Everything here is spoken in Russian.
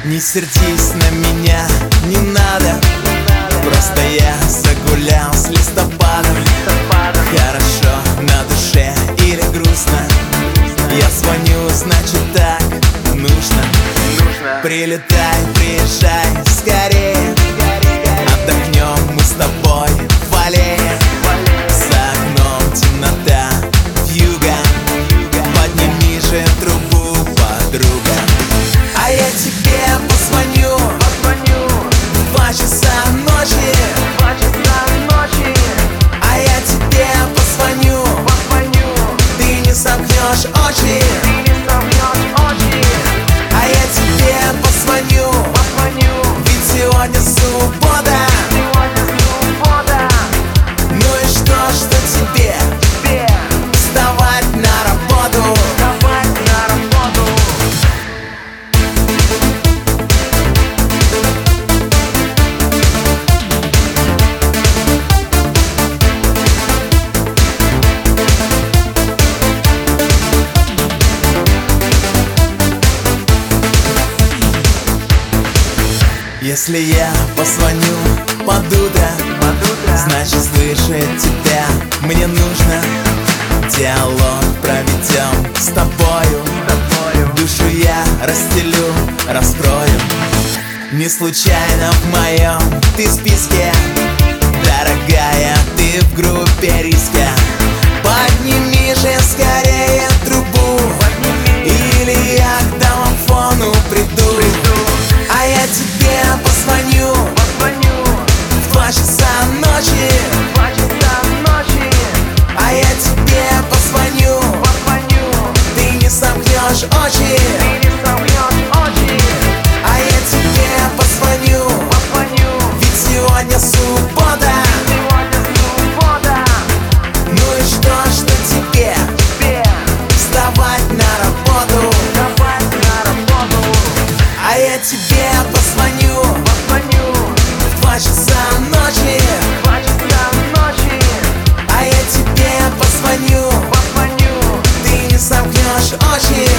Не сердись на меня, не надо. Просто я загулял с листопадом. Хорошо на душе или грустно? Я звоню, значит так нужно. Прилетай, приезжай скорее. Отдохнем мы с тобой в аллее. За окном темнота, вьюга. Подними же трубу, подруга. А я тебе позвоню в 2 часа ночи. А я тебе позвоню, ты не сомкнешь очи. А я тебе позвоню, ведь сегодня суббота. Ну и что тебе вставать на работу? Если я позвоню под утро, значит слышать тебя мне нужно. Диалог проведем с тобою, душу я расстелю, раскрою. Не случайно в моем ты списке, дорогая, ты в группе риска. Подними же скорее трубу, или я к домофону приду. А я тебе позвоню в 2 часа ночи. А я тебе позвоню, ты не сомкнешь очи. А я тебе позвоню, ведь сегодня суббота. Ну и что тебе вставать на работу? А я тебе позвоню в 2 часа ночи. А я тебе позвоню, ты не сомкнешь очи.